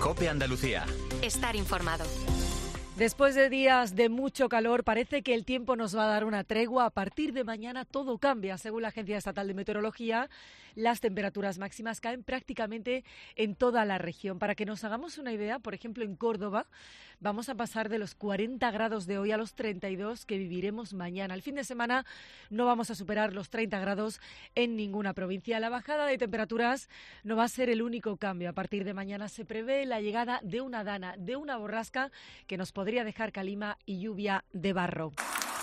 COPE Andalucía. Estar informado. Después de días de mucho calor, parece que el tiempo nos va a dar una tregua. A partir de mañana todo cambia. Según la Agencia Estatal de Meteorología, las temperaturas máximas caen prácticamente en toda la región. Para que nos hagamos una idea, por ejemplo, en Córdoba vamos a pasar de los 40 grados de hoy a los 32 que viviremos mañana. El fin de semana no vamos a superar los 30 grados en ninguna provincia. La bajada de temperaturas no va a ser el único cambio. A partir de mañana se prevé la llegada de una dana, de una borrasca que nos podría dejar calima y lluvia de barro.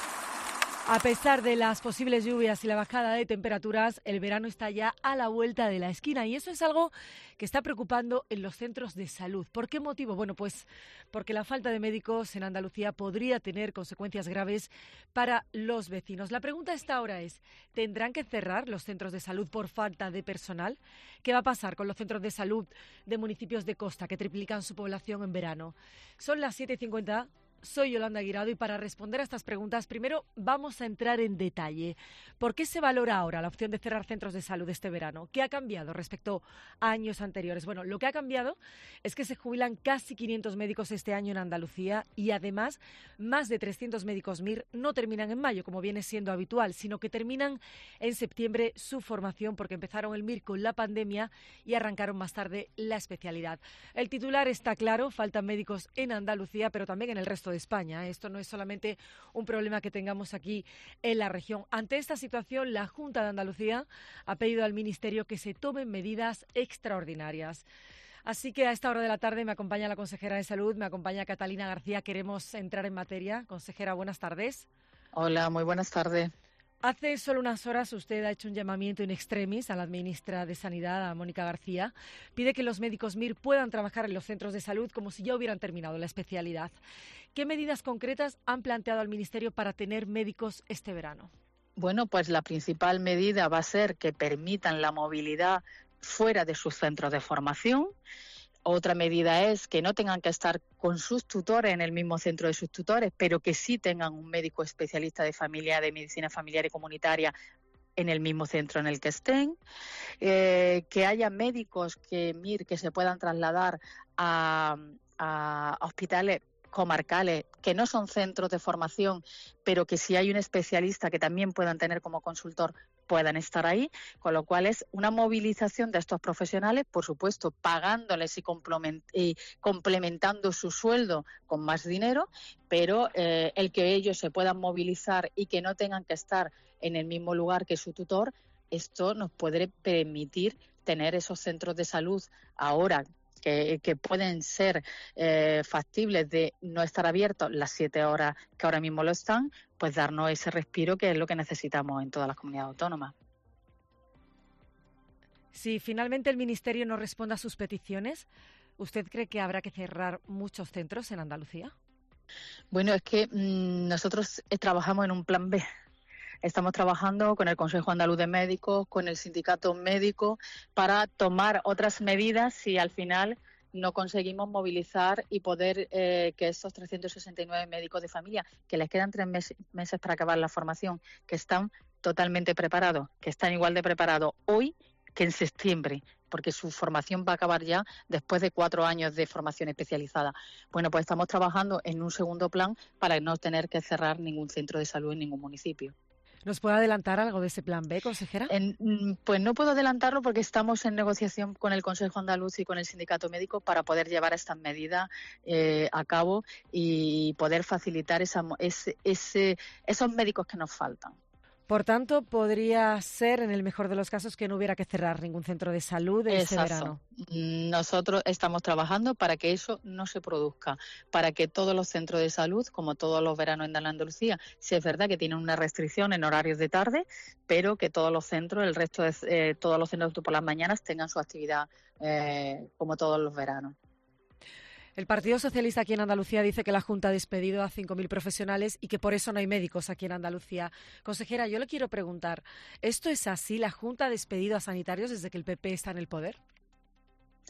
A pesar de las posibles lluvias y la bajada de temperaturas, el verano está ya a la vuelta de la esquina y eso es algo que está preocupando en los centros de salud. ¿Por qué motivo? Bueno, pues porque la falta de médicos en Andalucía podría tener consecuencias graves para los vecinos. La pregunta a esta hora es, ¿tendrán que cerrar los centros de salud por falta de personal? ¿Qué va a pasar con los centros de salud de municipios de costa que triplican su población en verano? Son las 7:50. Soy Yolanda Guirado y para responder a estas preguntas, primero vamos a entrar en detalle. ¿Por qué se valora ahora la opción de cerrar centros de salud este verano? ¿Qué ha cambiado respecto a años anteriores? Bueno, lo que ha cambiado es que se jubilan casi 500 médicos este año en Andalucía y además más de 300 médicos MIR no terminan en mayo, como viene siendo habitual, sino que terminan en septiembre su formación porque empezaron el MIR con la pandemia y arrancaron más tarde la especialidad. El titular está claro, faltan médicos en Andalucía, pero también en el resto de España. Esto no es solamente un problema que tengamos aquí en la región. Ante esta situación, la Junta de Andalucía ha pedido al Ministerio que se tomen medidas extraordinarias. Así que a esta hora de la tarde me acompaña la consejera de Salud, me acompaña Catalina García. Queremos entrar en materia. Consejera, buenas tardes. Hola, muy buenas tardes. Hace solo unas horas usted ha hecho un llamamiento in extremis a la ministra de Sanidad, a Mónica García. Pide que los médicos MIR puedan trabajar en los centros de salud como si ya hubieran terminado la especialidad. ¿Qué medidas concretas han planteado al Ministerio para tener médicos este verano? Bueno, pues la principal medida va a ser que permitan la movilidad fuera de sus centros de formación. Otra medida es que no tengan que estar con sus tutores en el mismo centro de sus tutores, pero que sí tengan un médico especialista de familia, de medicina familiar y comunitaria en el mismo centro en el que estén, que haya médicos MIR que se puedan trasladar a hospitales comarcales que no son centros de formación, pero que si hay un especialista que también puedan tener como consultor, puedan estar ahí, con lo cual es una movilización de estos profesionales, por supuesto, pagándoles y complementando su sueldo con más dinero, pero el que ellos se puedan movilizar y que no tengan que estar en el mismo lugar que su tutor, esto nos puede permitir tener esos centros de salud ahora que pueden ser factibles de no estar abiertos las 7 horas que ahora mismo lo están, pues darnos ese respiro que es lo que necesitamos en todas las comunidades autónomas. Si finalmente el Ministerio no responde a sus peticiones, ¿usted cree que habrá que cerrar muchos centros en Andalucía? Bueno, es que nosotros trabajamos en un plan B. Estamos trabajando con el Consejo Andaluz de Médicos, con el Sindicato Médico, para tomar otras medidas si al final no conseguimos movilizar y poder que esos 369 médicos de familia, que les quedan 3 meses para acabar la formación, que están totalmente preparados, que están igual de preparados hoy que en septiembre, porque su formación va a acabar ya después de 4 años de formación especializada. Bueno, pues estamos trabajando en un segundo plan para no tener que cerrar ningún centro de salud en ningún municipio. ¿Nos puede adelantar algo de ese plan B, consejera? Pues no puedo adelantarlo porque estamos en negociación con el Consejo Andaluz y con el Sindicato Médico para poder llevar estas medidas a cabo y poder facilitar esos médicos que nos faltan. Por tanto, podría ser, en el mejor de los casos, que no hubiera que cerrar ningún centro de salud este verano. Nosotros estamos trabajando para que eso no se produzca, para que todos los centros de salud, como todos los veranos en Andalucía, sí es verdad que tienen una restricción en horarios de tarde, pero que todos los centros, el resto de todos los centros por las mañanas tengan su actividad como todos los veranos. El Partido Socialista aquí en Andalucía dice que la Junta ha despedido a 5.000 profesionales y que por eso no hay médicos aquí en Andalucía. Consejera, yo le quiero preguntar, ¿esto es así? ¿La Junta ha despedido a sanitarios desde que el PP está en el poder?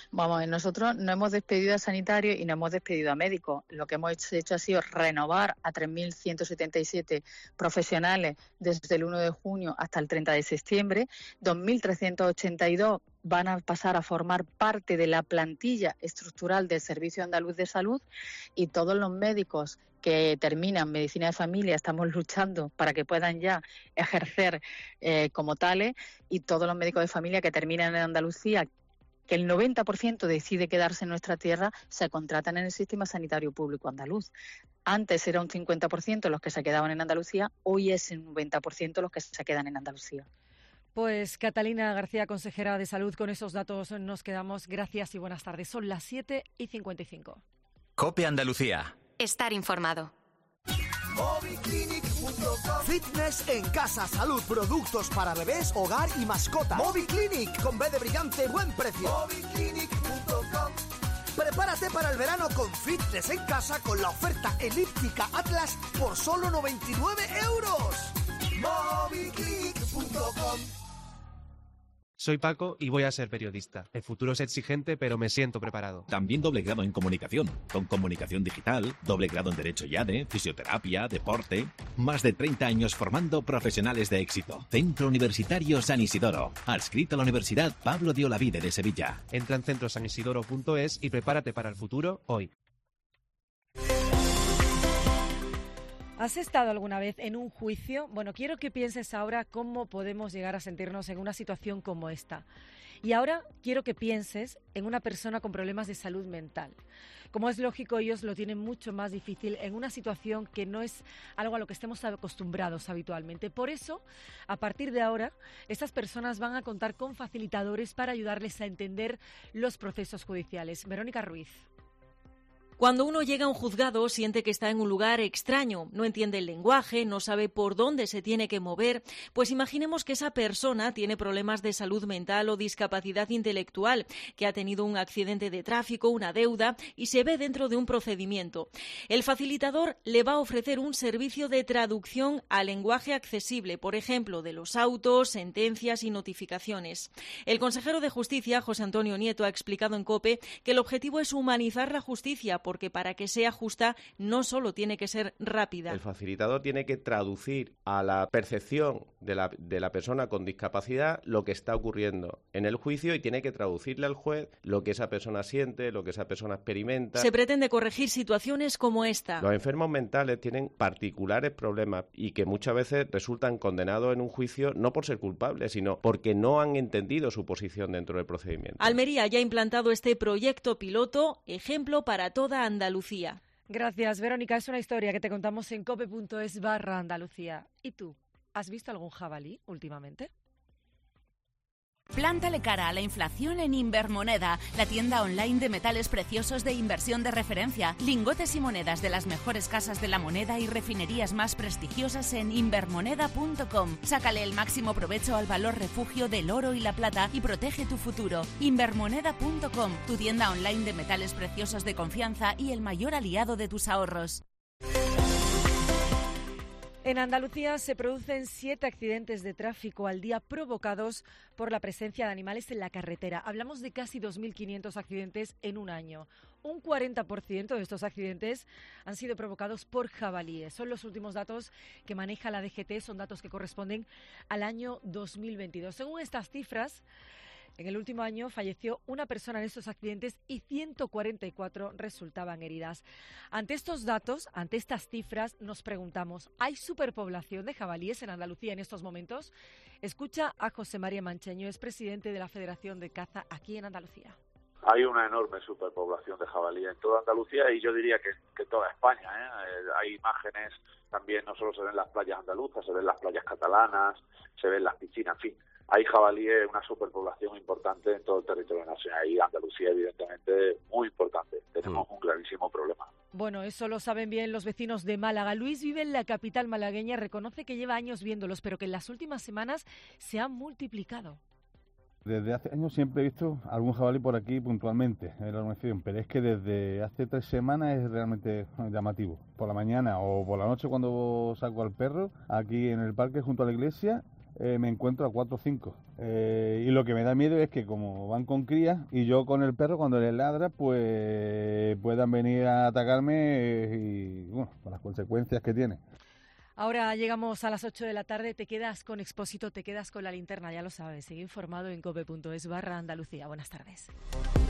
Vamos, nosotros no hemos despedido a sanitarios y no hemos despedido a médicos. Lo que hemos hecho ha sido renovar a 3.177 profesionales desde el 1 de junio hasta el 30 de septiembre. 2.382 van a pasar a formar parte de la plantilla estructural del Servicio Andaluz de Salud, y todos los médicos que terminan medicina de familia estamos luchando para que puedan ya ejercer como tales, y todos los médicos de familia que terminan en Andalucía, que el 90% decide quedarse en nuestra tierra, se contratan en el sistema sanitario público andaluz. Antes era un 50% los que se quedaban en Andalucía, hoy es un 90% los que se quedan en Andalucía. Pues Catalina García, consejera de Salud, con esos datos nos quedamos. Gracias y buenas tardes. Son las 7:55. COPE Andalucía. Estar informado. Fitness en casa, salud, productos para bebés, hogar y mascota. Moviclinic, con B de brillante, buen precio. Moviclinic.com. Prepárate para el verano con fitness en casa con la oferta elíptica Atlas por solo 99 euros. Moviclinic.com. Soy Paco y voy a ser periodista. El futuro es exigente, pero me siento preparado. También doble grado en comunicación, con comunicación digital, doble grado en Derecho y ADE, fisioterapia, deporte. Más de 30 años formando profesionales de éxito. Centro Universitario San Isidoro. Adscrito a la Universidad Pablo de Olavide de Sevilla. Entra en centrosanisidoro.es y prepárate para el futuro hoy. ¿Has estado alguna vez en un juicio? Bueno, quiero que pienses ahora cómo podemos llegar a sentirnos en una situación como esta. Y ahora quiero que pienses en una persona con problemas de salud mental. Como es lógico, ellos lo tienen mucho más difícil en una situación que no es algo a lo que estemos acostumbrados habitualmente. Por eso, a partir de ahora, estas personas van a contar con facilitadores para ayudarles a entender los procesos judiciales. Verónica Ruiz. Cuando uno llega a un juzgado siente que está en un lugar extraño, no entiende el lenguaje, no sabe por dónde se tiene que mover, pues imaginemos que esa persona tiene problemas de salud mental o discapacidad intelectual, que ha tenido un accidente de tráfico, una deuda y se ve dentro de un procedimiento. El facilitador le va a ofrecer un servicio de traducción a lenguaje accesible, por ejemplo, de los autos, sentencias y notificaciones. El consejero de Justicia, José Antonio Nieto, ha explicado en COPE que el objetivo es humanizar la justicia, porque para que sea justa no solo tiene que ser rápida. El facilitador tiene que traducir a la percepción de la persona con discapacidad lo que está ocurriendo en el juicio, y tiene que traducirle al juez lo que esa persona siente, lo que esa persona experimenta. Se pretende corregir situaciones como esta. Los enfermos mentales tienen particulares problemas y que muchas veces resultan condenados en un juicio no por ser culpables, sino porque no han entendido su posición dentro del procedimiento. Almería ya ha implantado este proyecto piloto, ejemplo para toda Andalucía. Gracias, Verónica. Es una historia que te contamos en cope.es/Andalucía. ¿Y tú? ¿Has visto algún jabalí últimamente? Plántale cara a la inflación en Invermoneda, la tienda online de metales preciosos de inversión de referencia. Lingotes y monedas de las mejores casas de la moneda y refinerías más prestigiosas en invermoneda.com. Sácale el máximo provecho al valor refugio del oro y la plata y protege tu futuro. Invermoneda.com, tu tienda online de metales preciosos de confianza y el mayor aliado de tus ahorros. En Andalucía se producen 7 accidentes de tráfico al día provocados por la presencia de animales en la carretera. Hablamos de casi 2.500 accidentes en un año. Un 40% de estos accidentes han sido provocados por jabalíes. Son los últimos datos que maneja la DGT, son datos que corresponden al año 2022. Según estas cifras, en el último año falleció una persona en estos accidentes y 144 resultaban heridas. Ante estos datos, ante estas cifras, nos preguntamos, ¿hay superpoblación de jabalíes en Andalucía en estos momentos? Escucha a José María Mancheño, es presidente de la Federación de Caza aquí en Andalucía. Hay una enorme superpoblación de jabalíes en toda Andalucía y yo diría que toda España. Hay imágenes también, no solo se ven las playas andaluzas, se ven las playas catalanas, se ven las piscinas, en fin. Hay jabalíes, una superpoblación importante en todo el territorio nacional y Andalucía, evidentemente, muy importante. Tenemos un gravísimo problema. Bueno, eso lo saben bien los vecinos de Málaga. Luis vive en la capital malagueña, reconoce que lleva años viéndolos, pero que en las últimas semanas se han multiplicado. Desde hace años siempre he visto algún jabalí por aquí puntualmente en la organización, pero es que desde hace 3 semanas es realmente llamativo. Por la mañana o por la noche cuando saco al perro, aquí en el parque junto a la iglesia, me encuentro a 4 o 5. Y lo que me da miedo es que como van con crías y yo con el perro, cuando les ladra, pues puedan venir a atacarme y bueno, con las consecuencias que tiene. Ahora llegamos a las 8 de la tarde, te quedas con Expósito, te quedas con La Linterna, ya lo sabes, sigue informado en cope.es/Andalucía. Buenas tardes.